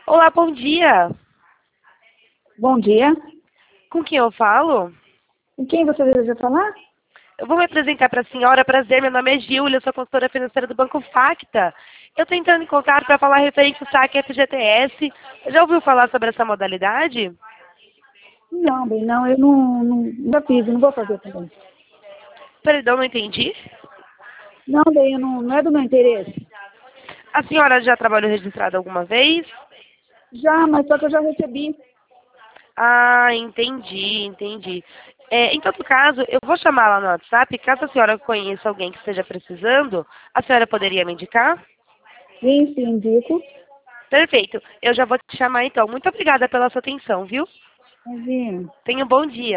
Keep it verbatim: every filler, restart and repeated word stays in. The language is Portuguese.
Olá, bom dia. Bom dia. Com quem eu falo? Com quem você deseja falar? Eu vou me apresentar para a senhora. Prazer, meu nome é Júlia, eu sou consultora financeira do Banco Facta. Eu estou entrando em contato para falar referente ao saque F G T S. Já ouviu falar sobre essa modalidade? Não, bem, não, eu não, não, nunca fiz, eu não vou fazer também. Perdão, não entendi. Não, bem, eu não, não é do meu interesse. A senhora já trabalhou registrada alguma vez? Já, mas só que eu já recebi. Ah, entendi, entendi. É, em todo caso, eu vou chamar lá no WhatsApp. Caso a senhora conheça alguém que esteja precisando, a senhora poderia me indicar? Sim, sim, indico. Perfeito. Eu já vou te chamar então. Muito obrigada pela sua atenção, viu? Imagina. Tenha um bom dia.